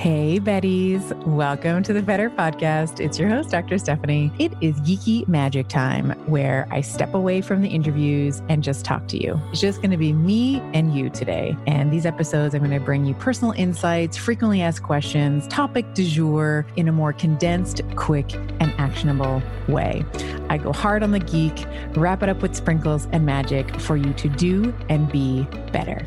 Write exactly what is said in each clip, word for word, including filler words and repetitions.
Hey, Betties. Welcome to the Better Podcast. It's your host, Doctor Stephanie. It is geeky magic time where I step away from the interviews and just talk to you. It's just going to be me and you today. And these episodes, I'm going to bring you personal insights, frequently asked questions, topic du jour in a more condensed, quick, and actionable way. I go hard on the geek, wrap it up with sprinkles and magic for you to do and be better.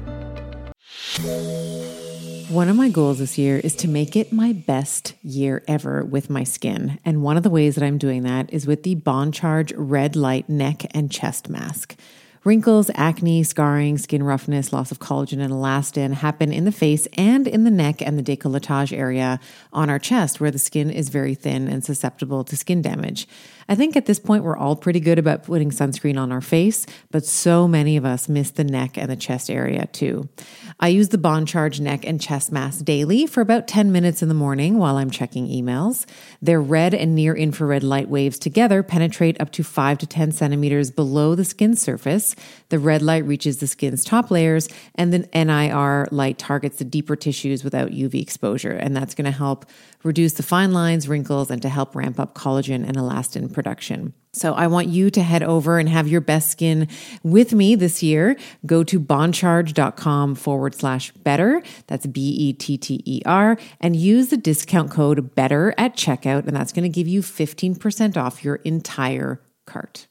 One of my goals this year is to make it my best year ever with my skin. And one of the ways that I'm doing that is with the Bond Charge Red Light Neck and Chest Mask. Wrinkles, acne, scarring, skin roughness, loss of collagen and elastin happen in the face and in the neck and the décolletage area on our chest where the skin is very thin and susceptible to skin damage. I think at this point we're all pretty good about putting sunscreen on our face, but so many of us miss the neck and the chest area too. I use the Bond Charge Neck and Chest Mask daily for about ten minutes in the morning while I'm checking emails. Their red and near infrared light waves together penetrate up to five to ten centimeters below the skin surface. The red light reaches the skin's top layers, and then N I R light targets the deeper tissues without U V exposure. And that's going to help reduce the fine lines, wrinkles, and to help ramp up collagen and elastin production. So I want you to head over and have your best skin with me this year. Go to bondcharge.com forward slash better. That's B E T T E R, and use the discount code BETTER at checkout. And that's going to give you fifteen percent off your entire cart.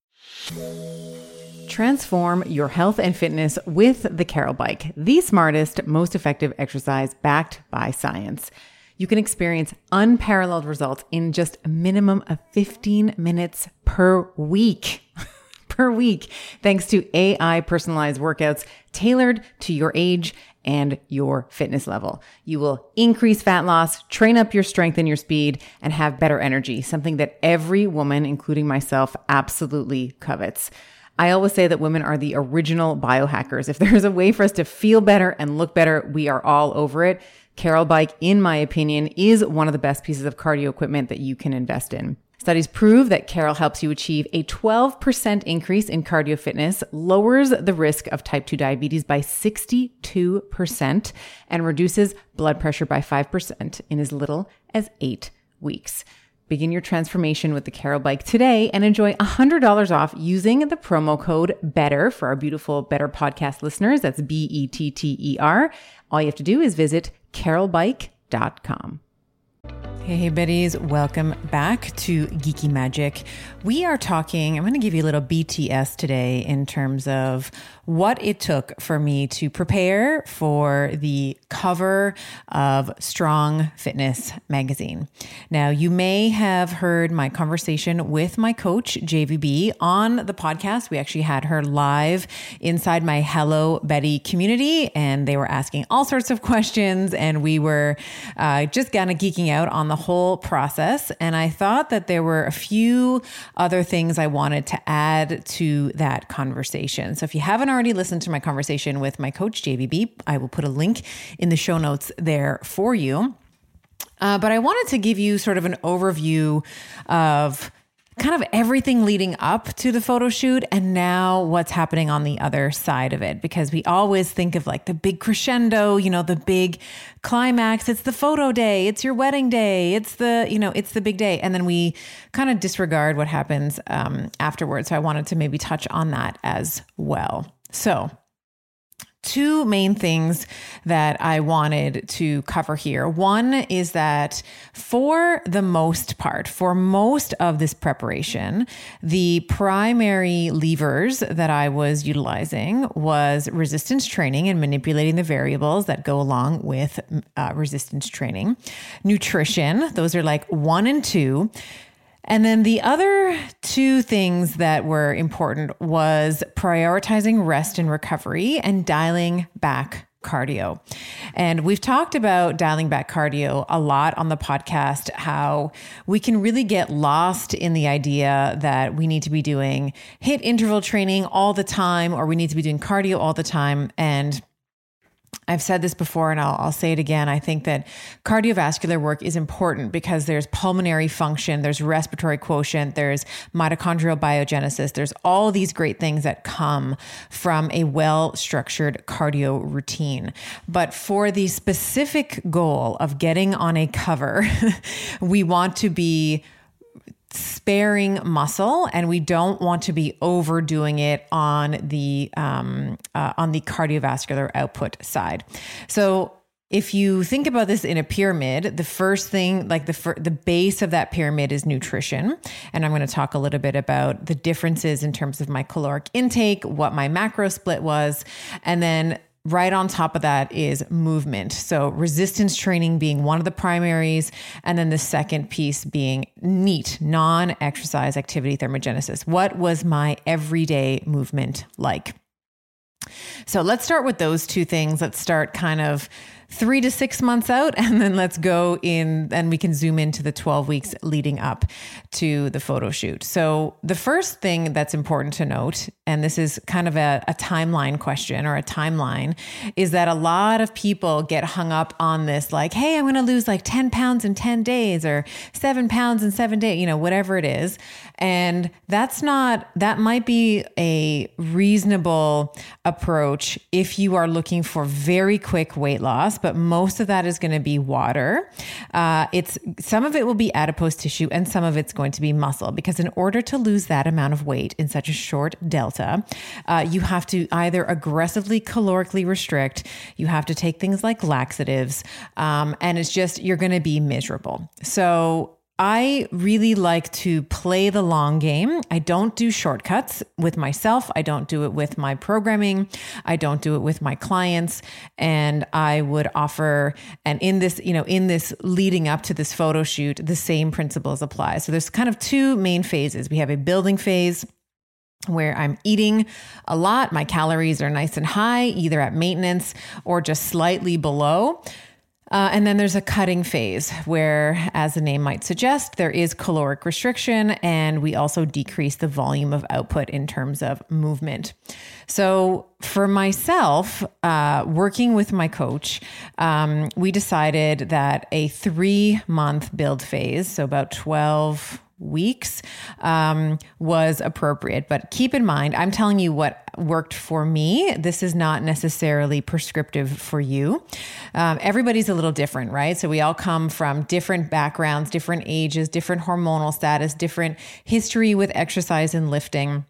Transform your health and fitness with the Carol Bike, the smartest, most effective exercise backed by science. You can experience unparalleled results in just a minimum of fifteen minutes per week. per week, thanks to A I personalized workouts tailored to your age and your fitness level. You will increase fat loss, train up your strength and your speed, and have better energy, something that every woman, including myself, absolutely covets. I always say that women are the original biohackers. If there's a way for us to feel better and look better, we are all over it. Carol Bike, in my opinion, is one of the best pieces of cardio equipment that you can invest in. Studies prove that Carol helps you achieve a twelve percent increase in cardio fitness, lowers the risk of type two diabetes by sixty-two percent, and reduces blood pressure by five percent in as little as eight weeks. Begin your transformation with the Carol Bike today and enjoy one hundred dollars off using the promo code BETTER for our beautiful Better Podcast listeners. That's B E T T E R. All you have to do is visit carol bike dot com. Hey, hey, Betties. Welcome back to Geeky Magic. We are talking, I'm going to give you a little B T S today in terms of what it took for me to prepare for the cover of Strong Fitness magazine. Now, you may have heard my conversation with my coach, J V B, on the podcast. We actually had her live inside my Hello Betty community, and they were asking all sorts of questions, and we were uh, just kind of geeking out on the whole process. And I thought that there were a few other things I wanted to add to that conversation. So if you haven't already listened to my conversation with my coach, J V B, I will put a link in the show notes there for you. Uh, but I wanted to give you sort of an overview of kind of everything leading up to the photo shoot and now what's happening on the other side of it, because we always think of like the big crescendo, you know, the big climax. It's the photo day. It's your wedding day. It's the, you know, it's the big day. And then we kind of disregard what happens um, afterwards. So I wanted to maybe touch on that as well. So two main things that I wanted to cover here. One is that for the most part, for most of this preparation, the primary levers that I was utilizing was resistance training and manipulating the variables that go along with uh, resistance training. Nutrition, those are like one and two. And then the other two things that were important was prioritizing rest and recovery and dialing back cardio. And we've talked about dialing back cardio a lot on the podcast, how we can really get lost in the idea that we need to be doing HIIT interval training all the time, or we need to be doing cardio all the time. And I've said this before and I'll, I'll say it again. I think that cardiovascular work is important because there's pulmonary function, there's respiratory quotient, there's mitochondrial biogenesis. There's all these great things that come from a well-structured cardio routine. But for the specific goal of getting on a cover, we want to be sparing muscle, and we don't want to be overdoing it on the um, uh, on the cardiovascular output side. So if you think about this in a pyramid, the first thing, like the fir- the base of that pyramid is nutrition. And I'm going to talk a little bit about the differences in terms of my caloric intake, what my macro split was, and then right on top of that is movement. So resistance training being one of the primaries. And then the second piece being NEAT, non-exercise activity thermogenesis. What was my everyday movement like? So let's start with those two things. Let's start kind of three to six months out, and then let's go in and we can zoom into the twelve weeks leading up to the photo shoot. So the first thing that's important to note, and this is kind of a, a timeline question or a timeline, is that a lot of people get hung up on this, like, hey, I'm going to lose like ten pounds in ten days or seven pounds in seven days, you know, whatever it is. And that's not, that might be a reasonable approach if you are looking for very quick weight loss, but most of that is going to be water. Uh, it's some of it will be adipose tissue and some of it's going to be muscle, because in order to lose that amount of weight in such a short delta, uh, you have to either aggressively calorically restrict, you have to take things like laxatives, um, and it's just, you're going to be miserable. So I really like to play the long game. I don't do shortcuts with myself. I don't do it with my programming. I don't do it with my clients. And I would offer, and in this, you know, in this leading up to this photo shoot, the same principles apply. So there's kind of two main phases. We have a building phase where I'm eating a lot. My calories are nice and high, either at maintenance or just slightly below. Uh, and then there's a cutting phase where, as the name might suggest, there is caloric restriction, and we also decrease the volume of output in terms of movement. So for myself, uh, working with my coach, um, we decided that a three month build phase, so about twelve weeks, um, was appropriate. But keep in mind, I'm telling you what worked for me. This is not necessarily prescriptive for you. Um, everybody's a little different, right? So we all come from different backgrounds, different ages, different hormonal status, different history with exercise and lifting.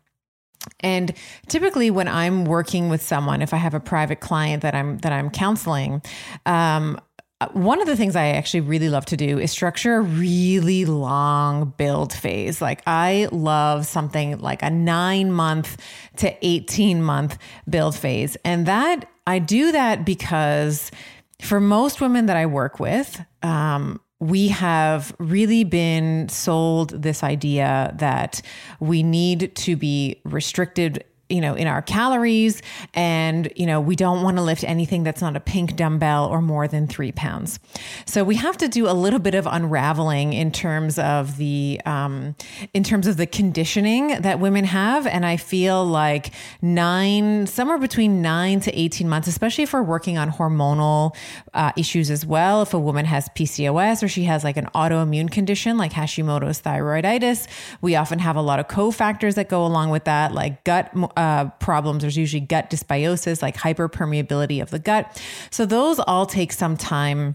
And typically when I'm working with someone, if I have a private client that I'm, that I'm counseling, um, one of the things I actually really love to do is structure a really long build phase. Like I love something like a nine month to eighteen month build phase. And that I do that because for most women that I work with, um, we have really been sold this idea that we need to be restricted, you know, in our calories, and, you know, we don't want to lift anything that's not a pink dumbbell or more than three pounds. So we have to do a little bit of unraveling in terms of the, um, in terms of the conditioning that women have. And I feel like nine, somewhere between nine to eighteen months, especially if we're working on hormonal uh, issues as well. If a woman has P C O S or she has like an autoimmune condition like Hashimoto's thyroiditis, we often have a lot of cofactors that go along with that, like gut Uh, problems. There's usually gut dysbiosis, like hyperpermeability of the gut. So those all take some time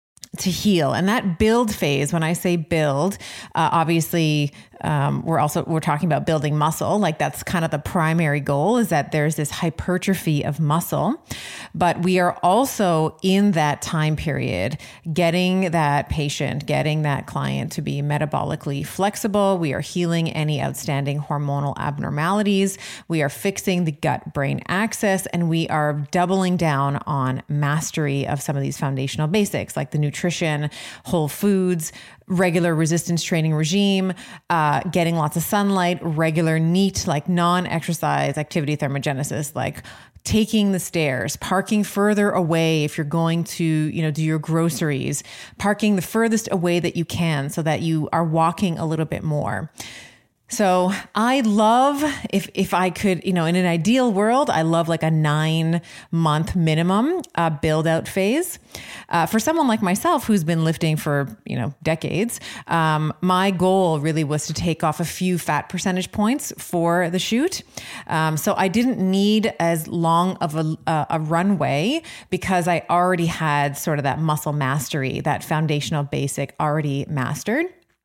to heal. And that build phase, when I say build, uh, obviously um, we're also, we're talking about building muscle. Like that's kind of the primary goal, is that there's this hypertrophy of muscle, but we are also in that time period, getting that patient, getting that client to be metabolically flexible. We are healing any outstanding hormonal abnormalities. We are fixing the gut-brain axis, and we are doubling down on mastery of some of these foundational basics, like the nutrition, whole foods, regular resistance training regime, uh, getting lots of sunlight, regular NEAT, like non-exercise activity thermogenesis, like taking the stairs, parking further away if you're going to, you know, do your groceries, parking the furthest away that you can so that you are walking a little bit more. So I love, if if I could, you know, in an ideal world, I love like a nine month minimum uh, build out phase. Uh, for someone like myself who's been lifting for, you know, decades, um, my goal really was to take off a few fat percentage points for the shoot. Um, so I didn't need as long of a, a, a runway because I already had sort of that muscle mastery, that foundational basic already mastered.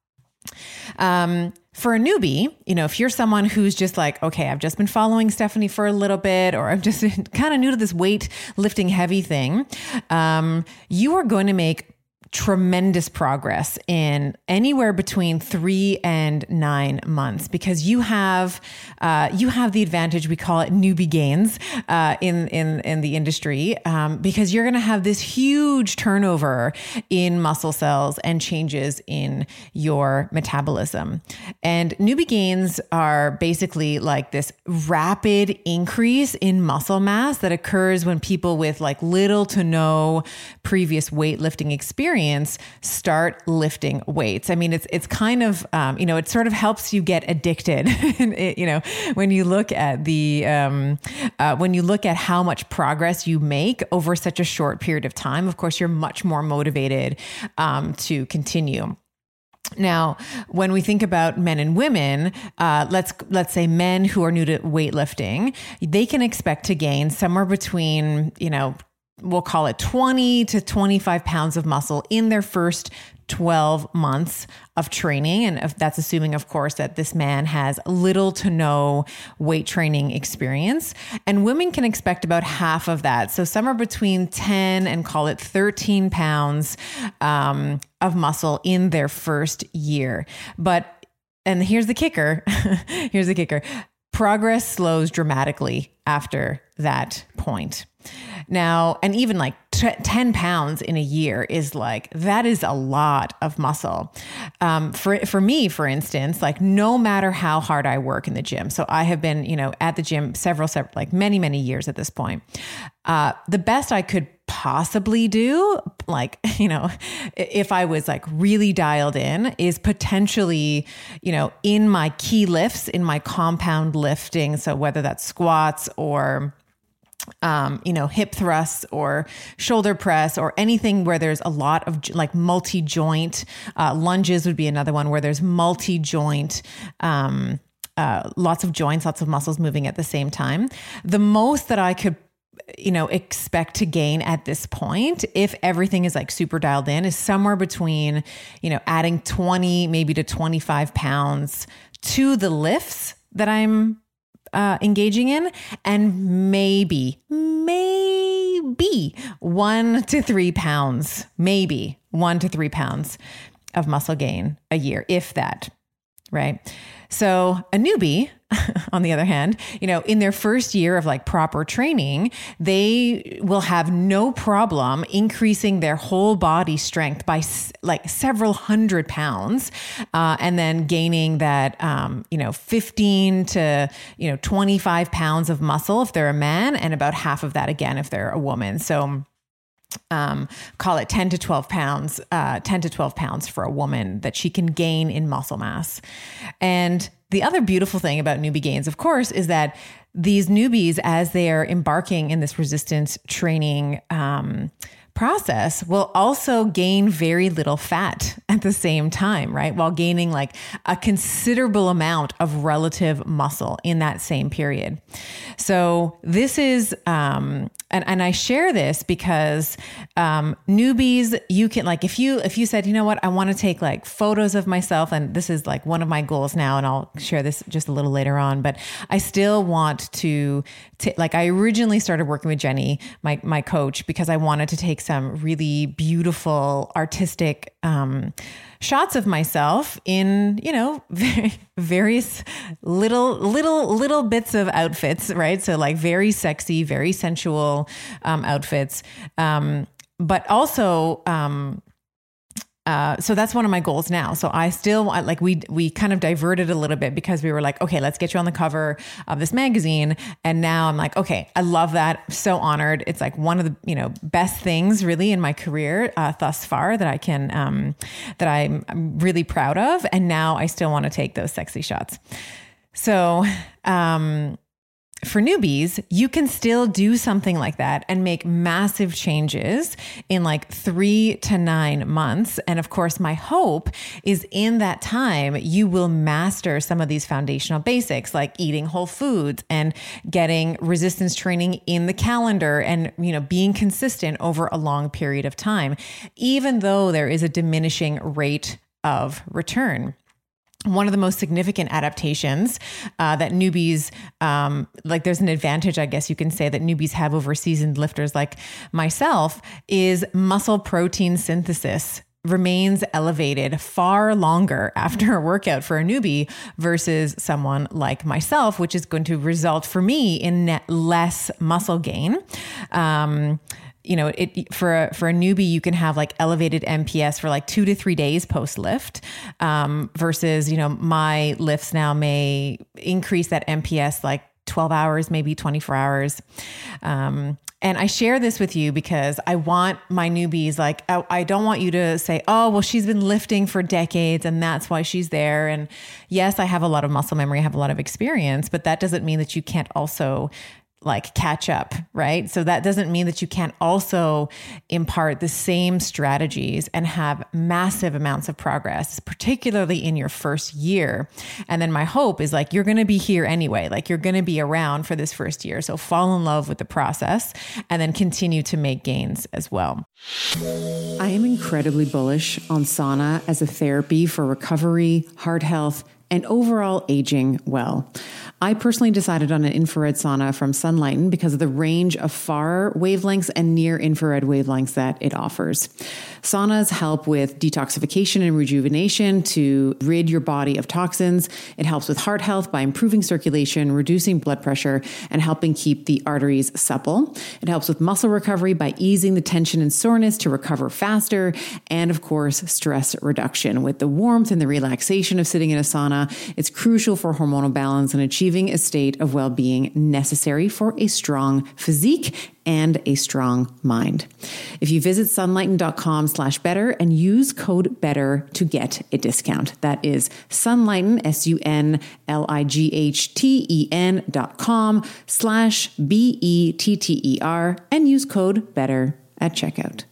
Um, For a newbie, you know, if you're someone who's just like, okay, I've just been following Stephanie for a little bit, or I'm just kind of new to this weight lifting heavy thing, um, you are going to make tremendous progress in anywhere between three and nine months because you have uh, you have the advantage. We call it newbie gains uh, in in in the industry um, because you're going to have this huge turnover in muscle cells and changes in your metabolism. And newbie gains are basically like this rapid increase in muscle mass that occurs when people with like little to no previous weightlifting experience start lifting weights. I mean, it's it's kind of, um, you know, it sort of helps you get addicted. it, you know, when you look at the, um, uh, when you look at how much progress you make over such a short period of time, of course, you're much more motivated um, to continue. Now, when we think about men and women, uh, let's let's say men who are new to weightlifting, they can expect to gain somewhere between, you know, we'll call it twenty to twenty-five pounds of muscle in their first twelve months of training. And if that's assuming, of course, that this man has little to no weight training experience. And women can expect about half of that. So somewhere between ten and call it thirteen pounds um, of muscle in their first year. But, and here's the kicker, here's the kicker. Progress slows dramatically after that point. Now, and even like t- ten pounds in a year is like, that is a lot of muscle. Um, for, for me, for instance, like no matter how hard I work in the gym. So I have been, you know, at the gym several, several like many, many years at this point. Uh, the best I could possibly do, like, you know, if I was like really dialed in, is potentially, you know, in my key lifts, in my compound lifting. So whether that's squats or Um, you know, hip thrusts or shoulder press or anything where there's a lot of like multi-joint, uh, lunges would be another one where there's multi-joint, um, uh, lots of joints, lots of muscles moving at the same time. The most that I could, you know, expect to gain at this point, if everything is like super dialed in, is somewhere between, you know, adding twenty, maybe to twenty-five pounds to the lifts that I'm Uh, engaging in, and maybe, maybe one to three pounds, maybe one to three pounds of muscle gain a year, if that, right? So a newbie, on the other hand, you know, in their first year of like proper training, they will have no problem increasing their whole body strength by s- like several hundred pounds, uh, and then gaining that, um, you know, fifteen to, you know, twenty-five pounds of muscle if they're a man, and about half of that again if they're a woman. So um, call it ten to twelve pounds, uh, ten to twelve pounds for a woman that she can gain in muscle mass. And the other beautiful thing about newbie gains, of course, is that these newbies, as they are embarking in this resistance training, um, process, will also gain very little fat at the same time, right? While gaining like a considerable amount of relative muscle in that same period. So this is, um, and, and I share this because, um, newbies, you can like, if you, if you said, you know what, I want to take like photos of myself, and this is like one of my goals now, and I'll share this just a little later on, but I still want to, t- like I originally started working with Jenny, my, my coach, because I wanted to take some really beautiful artistic, um, shots of myself in, you know, various little, little, little bits of outfits, right? So like very sexy, very sensual, um, outfits. Um, but also, um, Uh, so that's one of my goals now. So I still like, we, we kind of diverted a little bit because we were like, okay, let's get you on the cover of this magazine. And now I'm like, okay, I love that. So honored. It's like one of the, you know, best things really in my career uh, thus far that I can, um, that I'm, I'm really proud of. And now I still want to take those sexy shots. So, um, for newbies, you can still do something like that and make massive changes in like three to nine months. And of course, my hope is in that time, you will master some of these foundational basics like eating whole foods and getting resistance training in the calendar and, you know, being consistent over a long period of time, even though there is a diminishing rate of return. One of the most significant adaptations uh, that newbies, um, like there's an advantage, I guess you can say, that newbies have over seasoned lifters like myself is muscle protein synthesis remains elevated far longer after a workout for a newbie versus someone like myself, which is going to result for me in net less muscle gain. Um, You know, it for a, for a newbie, you can have like elevated M P S for like two to three days post lift, um, versus, you know, my lifts now may increase that M P S like twelve hours, maybe twenty-four hours. Um, and I share this with you because I want my newbies, like, I, I don't want you to say, oh, well, she's been lifting for decades and that's why she's there. And yes, I have a lot of muscle memory, I have a lot of experience, but that doesn't mean that you can't also like catch up, right? So that doesn't mean that you can't also impart the same strategies and have massive amounts of progress, particularly in your first year. And then my hope is like, you're going to be here anyway, like you're going to be around for this first year. So fall in love with the process and then continue to make gains as well. I am incredibly bullish on sauna as a therapy for recovery, heart health, and overall aging well. I personally decided on an infrared sauna from Sunlighten because of the range of far wavelengths and near infrared wavelengths that it offers. Saunas help with detoxification and rejuvenation to rid your body of toxins. It helps with heart health by improving circulation, reducing blood pressure, and helping keep the arteries supple. It helps with muscle recovery by easing the tension and soreness to recover faster. And of course, stress reduction. With the warmth and the relaxation of sitting in a sauna, it's crucial for hormonal balance and achieving a state of well-being necessary for a strong physique and a strong mind. If you visit sunlighten.com slash better and use code better to get a discount. That is Sunlighten, S U N L I G H T E N dot com slash B E T T E R and use code better at checkout.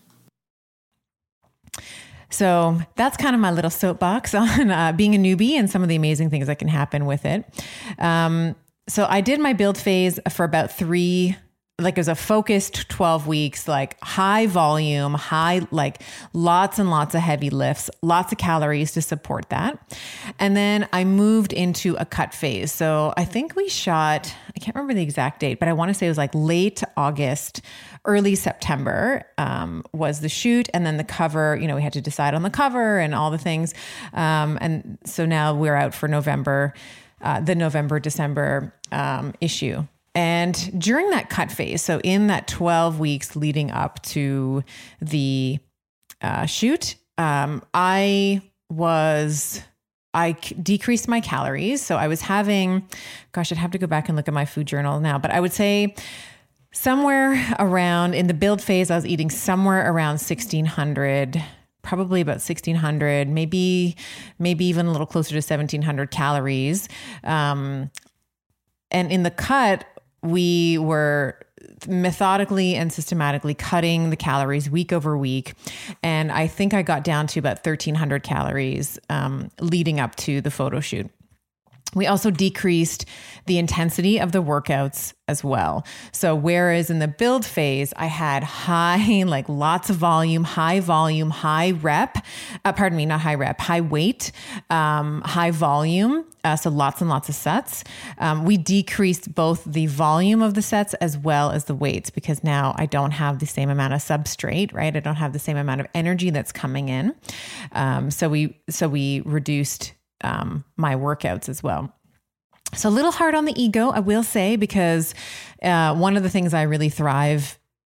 So that's kind of my little soapbox on uh, being a newbie and some of the amazing things that can happen with it. Um, so I did my build phase for about three, like it was a focused twelve weeks, like high volume, high, like lots and lots of heavy lifts, lots of calories to support that. And then I moved into a cut phase. So I think we shot, I can't remember the exact date, but I want to say it was like late August, early September um, was the shoot. And then the cover, you know, we had to decide on the cover and all the things. Um, and so now we're out for November, uh, the November, December um, issue. And during that cut phase, so in that twelve weeks leading up to the uh, shoot, um, I was, I c- decreased my calories. So I was having, gosh, I'd have to go back and look at my food journal now, but I would say somewhere around, in the build phase, I was eating somewhere around sixteen hundred, probably about sixteen hundred, maybe, maybe even a little closer to seventeen hundred calories. Um, and in the cut, we were methodically and systematically cutting the calories week over week. And I think I got down to about thirteen hundred calories um, leading up to the photo shoot. We also decreased the intensity of the workouts as well. So whereas in the build phase, I had high, like lots of volume, high volume, high rep, uh, pardon me, not high rep, high weight, um, high volume. Uh, so lots and lots of sets. Um, we decreased both the volume of the sets as well as the weights because now I don't have the same amount of substrate, right? I don't have the same amount of energy that's coming in. Um, so we, so we reduced Um, my workouts as well. So a little hard on the ego, I will say, because uh, one of the things I really thrive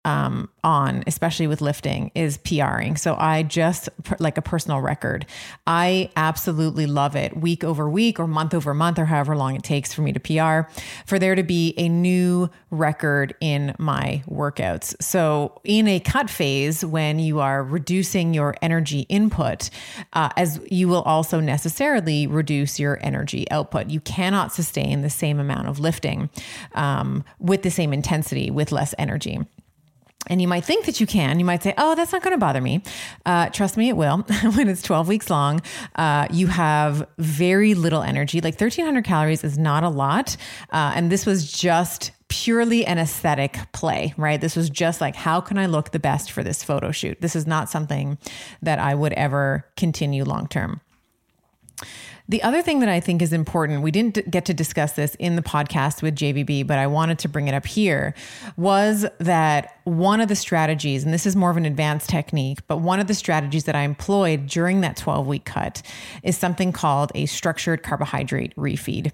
um, on, especially with lifting, is PRing. So I just like a personal record. I absolutely love it week over week or month over month or however long it takes for me to P R, for there to be a new record in my workouts. So in a cut phase, when you are reducing your energy input, uh, as you will also necessarily reduce your energy output. You cannot sustain the same amount of lifting um, with the same intensity with less energy. And you might think that you can. You might say, oh, that's not going to bother me. Uh, trust me, it will. When it's twelve weeks long, uh, you have very little energy. Like thirteen hundred calories is not a lot. Uh, and this was just purely an aesthetic play, right? This was just like, how can I look the best for this photo shoot? This is not something that I would ever continue long-term. The other thing that I think is important, we didn't get to discuss this in the podcast with J V B, but I wanted to bring it up here, was that one of the strategies, and this is more of an advanced technique, but one of the strategies that I employed during that twelve week cut is something called a structured carbohydrate refeed.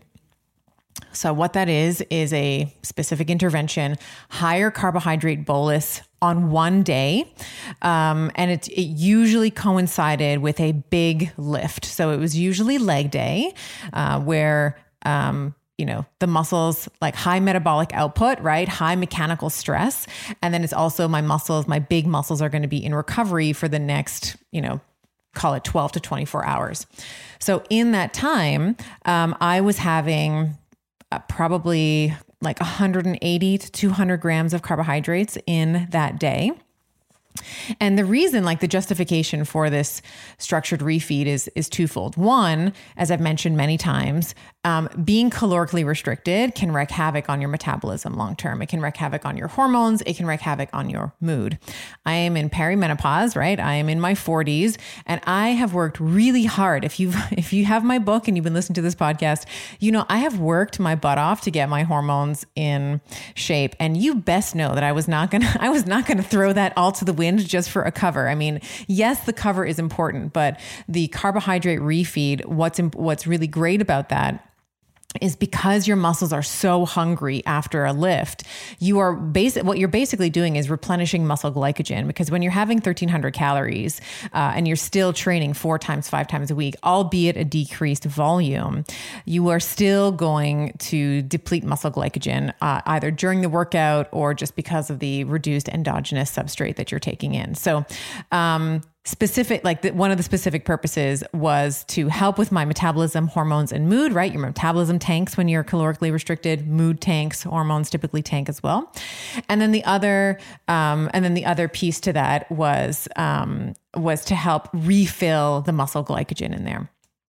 So what that is, is a specific intervention, higher carbohydrate bolus on one day. Um, and it, it usually coincided with a big lift. So it was usually leg day, uh, where, um, you know, the muscles, like high metabolic output, right? High mechanical stress. And then it's also my muscles, my big muscles are going to be in recovery for the next, you know, call it twelve to twenty-four hours. So in that time, um, I was having uh, probably like one hundred eighty to two hundred grams of carbohydrates in that day. And the reason, like the justification for this structured refeed is, is twofold. One, as I've mentioned many times, um, being calorically restricted can wreak havoc on your metabolism long-term. It can wreak havoc on your hormones. It can wreak havoc on your mood. I am in perimenopause, right? I am in my forties, and I have worked really hard. If you if you have my book and you've been listening to this podcast, you know, I have worked my butt off to get my hormones in shape. And you best know that I was not going to, I was not going to throw that all to the wind just for a cover. I mean, yes, the cover is important, but the carbohydrate refeed, what's, what's really great about that is because your muscles are so hungry after a lift, you are basic. What you're basically doing is replenishing muscle glycogen, because when you're having thirteen hundred calories uh, and you're still training four times, five times a week, albeit a decreased volume, you are still going to deplete muscle glycogen uh, either during the workout or just because of the reduced endogenous substrate that you're taking in. So, um, Specific, like the, one of the specific purposes was to help with my metabolism, hormones, and mood, right? Your metabolism tanks when you're calorically restricted, mood tanks, hormones typically tank as well. And then the other, um, and then the other piece to that was, um, was to help refill the muscle glycogen in there.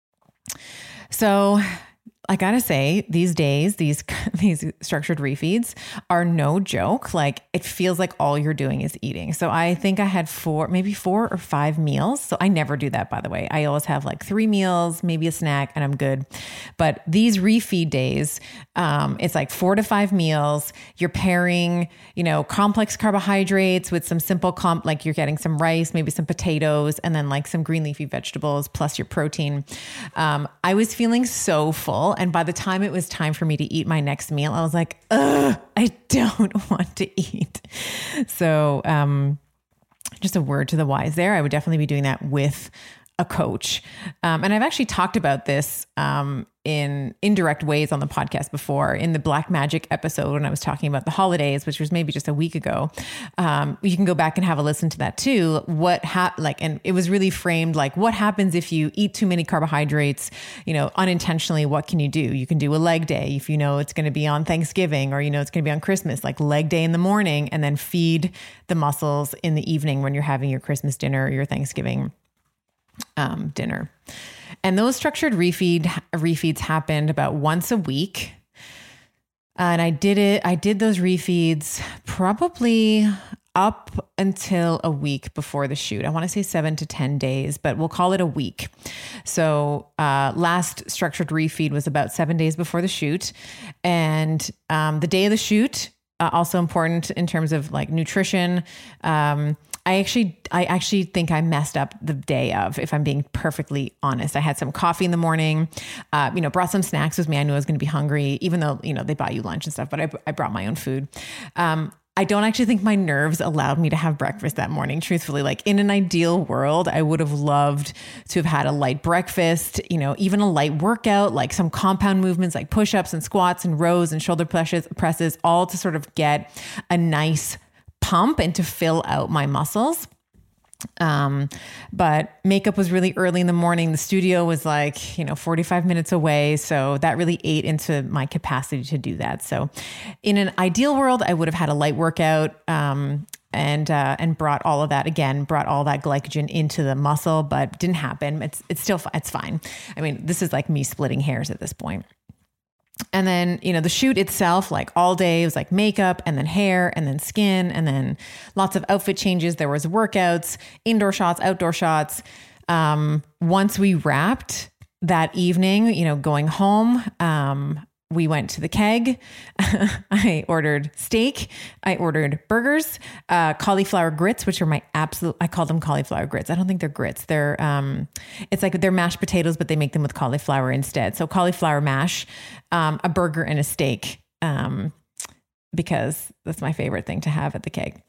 So I gotta say, these days, these these structured refeeds are no joke. Like, it feels like all you're doing is eating. So I think I had four, maybe four or five meals. So I never do that, by the way. I always have like three meals, maybe a snack, and I'm good. But these refeed days, um, it's like four to five meals. You're pairing, you know, complex carbohydrates with some simple comp, like you're getting some rice, maybe some potatoes, and then like some green leafy vegetables plus your protein. Um, I was feeling so full. And by the time it was time for me to eat my next meal, I was like, ugh, I don't want to eat. So um, just a word to the wise there. I would definitely be doing that with a coach. Um, and I've actually talked about this um, in indirect ways on the podcast before. In the Black Magic episode, when I was talking about the holidays, which was maybe just a week ago, um, you can go back and have a listen to that too. What ha- like, and it was really framed like, what happens if you eat too many carbohydrates, you know, unintentionally? What can you do? You can do a leg day if you know it's going to be on Thanksgiving, or you know it's going to be on Christmas, like leg day in the morning, and then feed the muscles in the evening when you're having your Christmas dinner or your Thanksgiving um, dinner. And those structured refeed refeeds happened about once a week. And I did it, I did those refeeds probably up until a week before the shoot. I want to say seven to ten days, but we'll call it a week. So uh, last structured refeed was about seven days before the shoot. And um, the day of the shoot, uh, also important in terms of like nutrition. Um, I actually, I actually think I messed up the day of, if I'm being perfectly honest. I had some coffee in the morning, uh, you know, brought some snacks with me. I knew I was going to be hungry, even though, you know, they buy you lunch and stuff, but I, I brought my own food. Um, I don't actually think my nerves allowed me to have breakfast that morning, truthfully. Like in an ideal world, I would have loved to have had a light breakfast, you know, even a light workout, like some compound movements like push-ups and squats and rows and shoulder presses, presses, all to sort of get a nice pump and to fill out my muscles. Um, but makeup was really early in the morning. The studio was like, you know, forty-five minutes away. So that really ate into my capacity to do that. So in an ideal world, I would have had a light workout, um, and, uh, and brought all of that again, brought all that glycogen into the muscle, but didn't happen. It's, it's still, it's fine. I mean, this is like me splitting hairs at this point. And then, you know, the shoot itself, like all day, it was like makeup and then hair and then skin and then lots of outfit changes. There was workouts, indoor shots, outdoor shots. Um, once we wrapped that evening, you know, going home, um, we went to the keg. I ordered steak. I ordered burgers, uh, cauliflower grits, which are my absolute, I call them cauliflower grits. I don't think they're grits. They're, um, it's like they're mashed potatoes, but they make them with cauliflower instead. So cauliflower mash, um, a burger and a steak, um, because that's my favorite thing to have at the keg.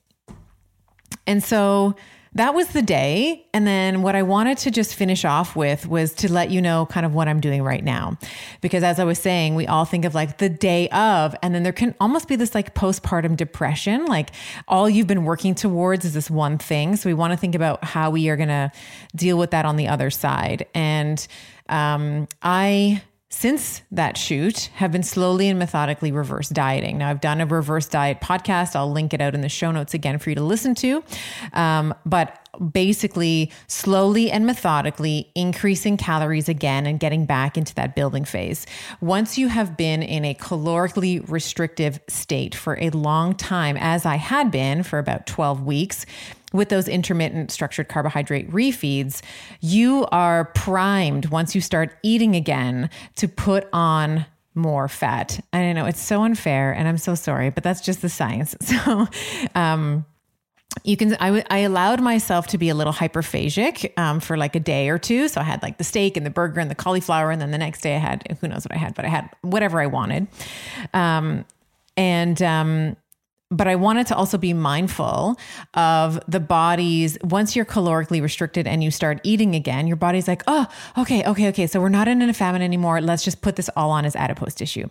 And so that was the day. And then what I wanted to just finish off with was to let you know kind of what I'm doing right now. Because as I was saying, we all think of like the day of, and then there can almost be this like postpartum depression. Like all you've been working towards is this one thing. So we want to think about how we are going to deal with that on the other side. And um, I... Since that shoot, have been slowly and methodically reverse dieting. Now I've done a reverse diet podcast. I'll link it out in the show notes again for you to listen to. Um, but basically slowly and methodically increasing calories again and getting back into that building phase. Once you have been in a calorically restrictive state for a long time, as I had been for about twelve weeks, with those intermittent structured carbohydrate refeeds, you are primed once you start eating again to put on more fat. And I know it's so unfair and I'm so sorry, but that's just the science. So, um, you can, I, I allowed myself to be a little hyperphagic, um, for like a day or two. So I had like the steak and the burger and the cauliflower. And then the next day I had, who knows what I had, but I had whatever I wanted. Um, and, um, But I wanted to also be mindful of the body's, once you're calorically restricted and you start eating again, your body's like, oh, okay, okay, okay. So we're not in a famine anymore. Let's just put this all on as adipose tissue.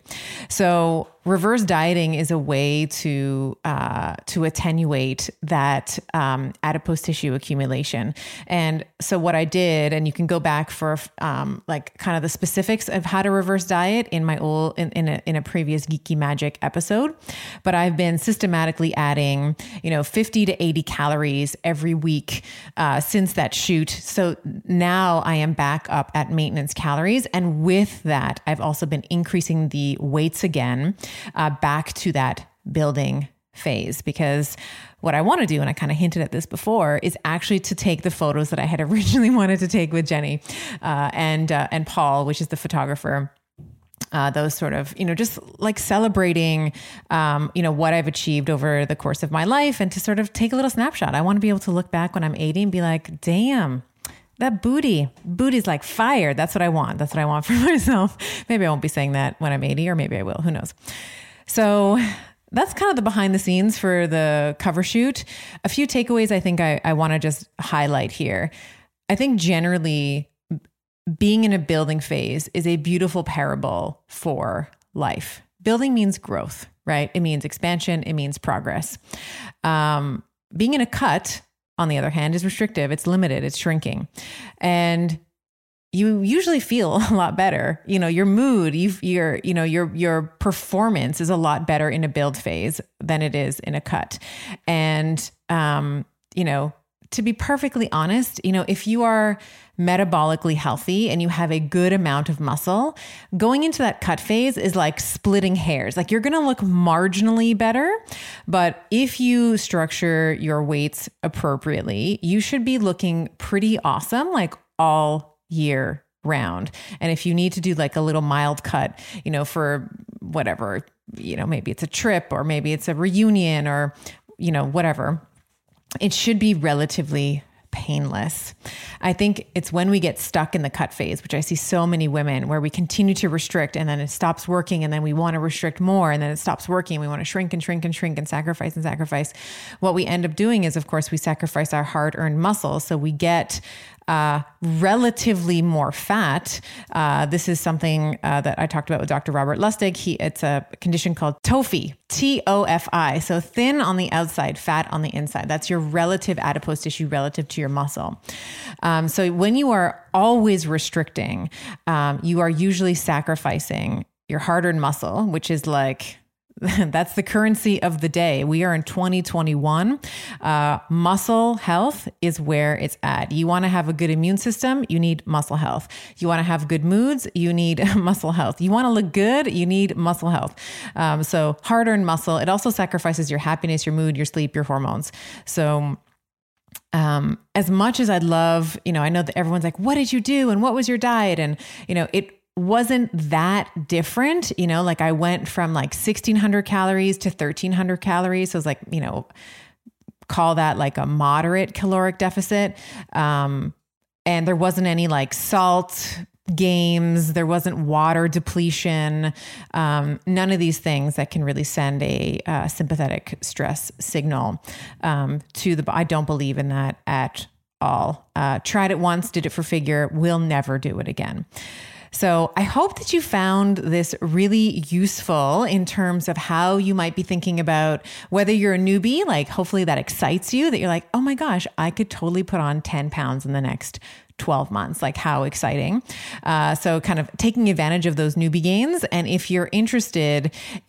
So reverse dieting is a way to, uh, to attenuate that, um, adipose tissue accumulation. And so what I did, and you can go back for, um, like kind of the specifics of how to reverse diet in my old, in, in a, in a previous Geeky Magic episode, but I've been systematically adding, you know, fifty to eighty calories every week, uh, since that shoot. So now I am back up at maintenance calories. And with that, I've also been increasing the weights again, uh, back to that building phase, because what I want to do, and I kind of hinted at this before, is actually to take the photos that I had originally wanted to take with Jenny, uh, and, uh, and Paul, which is the photographer. Uh, those sort of, you know, just like celebrating, um, you know, what I've achieved over the course of my life, and to sort of take a little snapshot. I want to be able to look back when I'm eighty and be like, damn, that booty, booty's like fire. That's what I want. That's what I want for myself. Maybe I won't be saying that when I'm eighty, or maybe I will, who knows? So that's kind of the behind the scenes for the cover shoot. A few takeaways I think I, I want to just highlight here. I think generally being in a building phase is a beautiful parable for life. Building means growth, right? It means expansion. It means progress. Um, being in a cut, on the other hand, is restrictive. It's limited. It's shrinking. And you usually feel a lot better. You know, your mood, you've, your, you know, your, your performance is a lot better in a build phase than it is in a cut. And, um, you know, to be perfectly honest, you know, if you are metabolically healthy and you have a good amount of muscle, going into that cut phase is like splitting hairs. Like you're going to look marginally better, but if you structure your weights appropriately, you should be looking pretty awesome, like all year round. And if you need to do like a little mild cut, you know, for whatever, you know, maybe it's a trip or maybe it's a reunion or, you know, whatever, it should be relatively painless. I think it's when we get stuck in the cut phase, which I see so many women where we continue to restrict and then it stops working and then we want to restrict more and then it stops working. We want to shrink and shrink and shrink and sacrifice and sacrifice. What we end up doing is, of course, we sacrifice our hard-earned muscle. So we get uh, relatively more fat. Uh, this is something uh, that I talked about with Doctor Robert Lustig. He, it's a condition called T O F I, T O F I. So thin on the outside, fat on the inside. That's your relative adipose tissue relative to your muscle. Um, so when you are always restricting, um, you are usually sacrificing your hard-earned muscle, which is like, that's the currency of the day. We are in twenty twenty-one. Uh, muscle health is where it's at. You want to have a good immune system, you need muscle health. You want to have good moods, you need muscle health. You want to look good, you need muscle health. Um, so hard-earned muscle, it also sacrifices your happiness, your mood, your sleep, your hormones. So um, as much as I'd love, you know, I know that everyone's like, what did you do? And what was your diet? And, you know, it wasn't that different, you know, like I went from like sixteen hundred calories to thirteen hundred calories. So it was like, you know, call that like a moderate caloric deficit. Um, and there wasn't any like salt games. There wasn't water depletion. Um, none of these things that can really send a uh, sympathetic stress signal um, to the, I don't believe in that at all. Uh, tried it once, did it for figure, will never do it again. So I hope that you found this really useful in terms of how you might be thinking about whether you're a newbie, like hopefully that excites you, that you're like, oh my gosh, I could totally put on ten pounds in the next twelve months. Like how exciting. Uh, so kind of taking advantage of those newbie gains. And if you're interested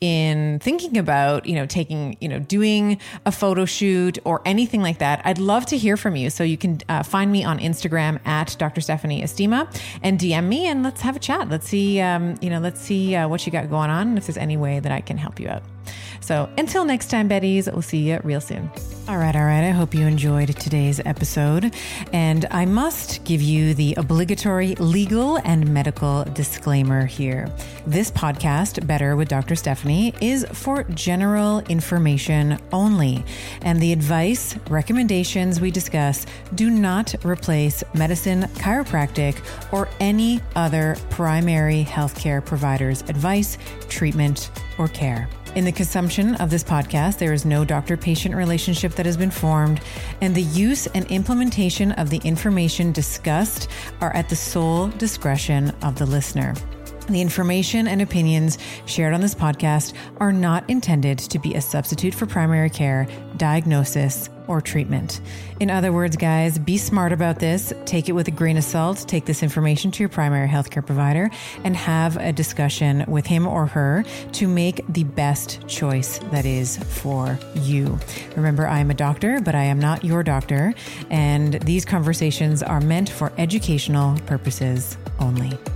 in thinking about, you know, taking, you know, doing a photo shoot or anything like that, I'd love to hear from you. So you can uh, find me on Instagram at Doctor Stephanie Estima and D M me and let's have a chat. Let's see, um, you know, let's see uh, what you got going on and if there's any way that I can help you out. So until next time, Betties, we'll see you real soon. All right, all right. I hope you enjoyed today's episode. And I must give you the obligatory legal and medical disclaimer here. This podcast, Better with Doctor Stephanie, is for general information only. And the advice, recommendations we discuss do not replace medicine, chiropractic, or any other primary healthcare provider's advice, treatment, or care. In the consumption of this podcast, there is no doctor-patient relationship that has been formed, and the use and implementation of the information discussed are at the sole discretion of the listener. The information and opinions shared on this podcast are not intended to be a substitute for primary care, diagnosis, or treatment. In other words, guys, be smart about this. Take it with a grain of salt. Take this information to your primary healthcare provider and have a discussion with him or her to make the best choice that is for you. Remember, I am a doctor, but I am not your doctor. And these conversations are meant for educational purposes only.